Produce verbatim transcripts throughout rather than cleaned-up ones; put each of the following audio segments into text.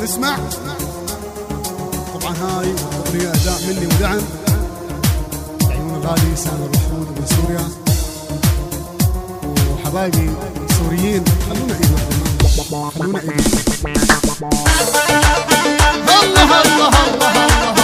اسمع. طبعا هاي اغنية اداء مني ودعم عيون الغالي سامر وحود من سوريا وحبايبي السوريين. خلونا ايد خلونا ايد. الله الله الله الله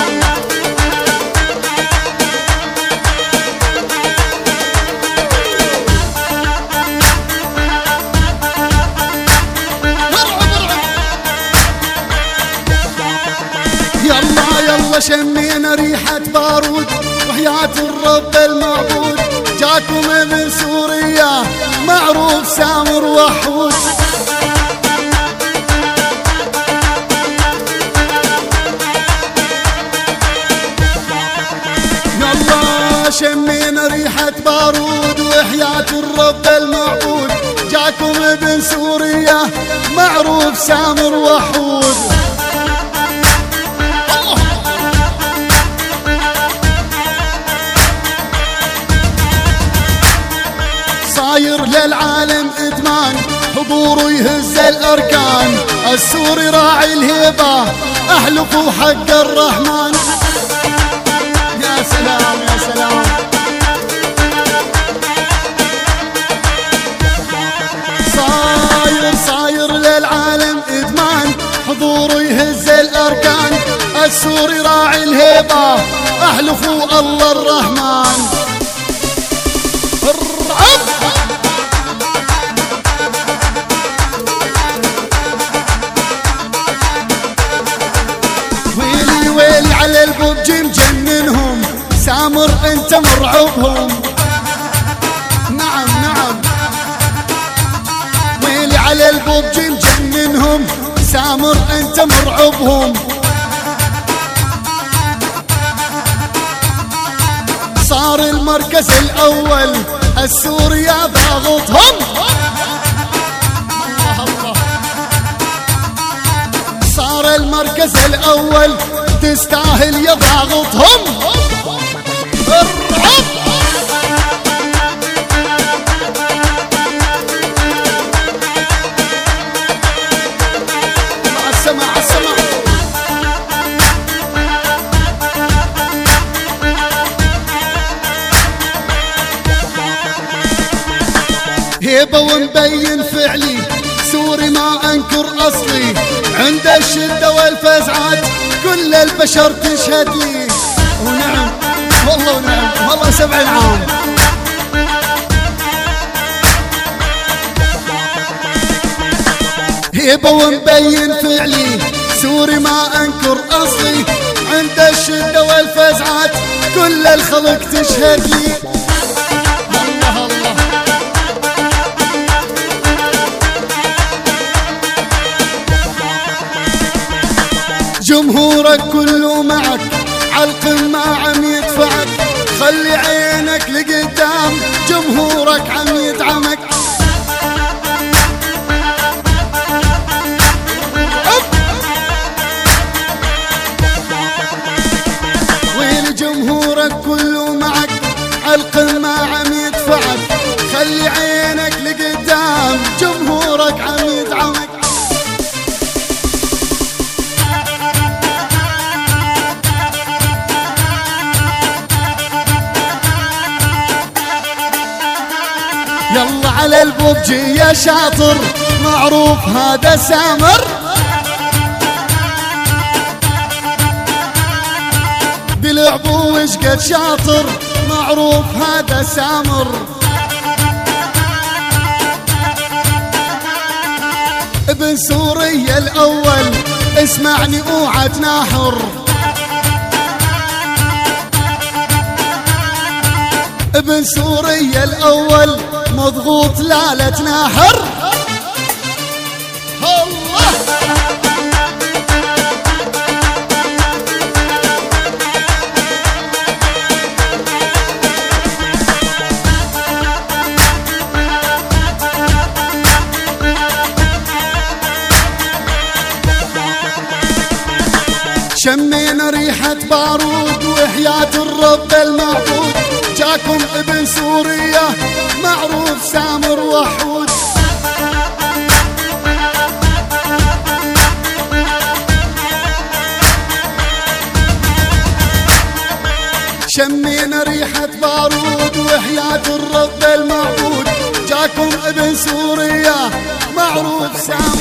شمينا ريحة بارود وحياة الرب المعبود جاكم من سوريا معروف سامر وحود. يلا شمينا ريحة بارود وحياة الرب المعبود جاكم من سوريا معروف سامر وحود. صاير للعالم ادمان حضوره يهز الاركان السوري راعي الهيبه احلفوا حق الرحمن. يا سلام يا سلام. صاير صاير للعالم ادمان حضوره يهز الاركان السوري راعي الهيبه احلفوا الله الرحمن. ويلي ويلي على الببجي مجننهم سامر انت مرعوبهم. نعم نعم. ويلي على الببجي مجننهم سامر انت مرعوبهم. صار المركز الاول السوريا ضاغطهم. الله الله. صار المركز الاول تستاهل يا ضاغطهم. الرعب. مع السمع على السمع. هيبة ومبين فعلي سوري ما انكر اصلي عند الشدة والفزعات كل البشر تشهد لي. ونعم والله ونعم والله سبع العام. هيبة ومبين فعلي سوري ما انكر اصلي عند الشدة والفزعات كل الخلق تشهد لي. الله الله. جمهورك كله معك عالقمة عم يدفعك خلي عينك لقدام جمهورك عم يدعمك. وين جمهورك كله معك عالقمة عم يدفعك خلي عينك لقدام جمهورك عم يدعمك. يلا على الببجي يا شاطر معروف هذا سامر. بلعبه وشقد شاطر معروف هذا سامر. ابن سوريا الاول اسمعني اوعى تناحر. ابن سوريا الاول مضغوط لا لا تناحر. الله. شمينا ريحة بارود وحياة الرب المعبود جاكم ابن سوريا معروف سامر وحود. شمينا ريحة بارود وحياة الرب المعبود جاكم ابن سوريا معروف سام